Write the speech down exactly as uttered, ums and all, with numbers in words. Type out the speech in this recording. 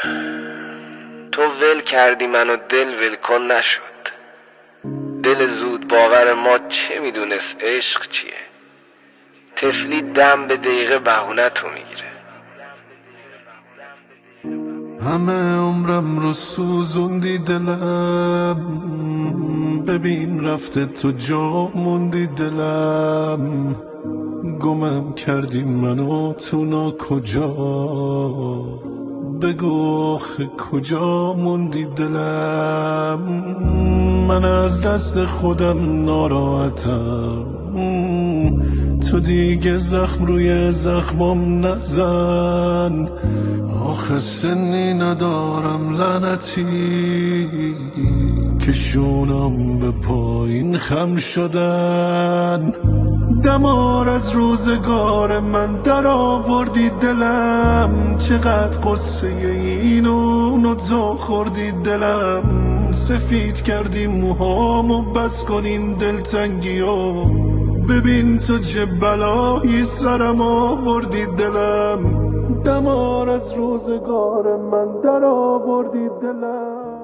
تو ول کردی منو دل ول کن نشد. دل زود باور ما چه میدونست عشق چیه. طفلی دم به دقیقه بهونه تو میگیره. همه عمرم رو سوزوندی دلم، ببین رفته تو جا موندی دلم. گمم کردی منو تو نا کجا، بگو آخه کجا موندی دلم. من از دست خودم ناراحتم، تو دیگه زخم روی زخمم نزن. آخه سنی ندارم لعنتی که شونم به پایین خم شدن. دمار از روزگار من در آوردی دلم، چقدر قصه اینو اونو تو خوردی دلم. سفید کردی موهامو بس کن این دلتنگیو، ببین تو چه بلایی سرم آوردی دلم. دمار از روزگار من در آوردی دلم.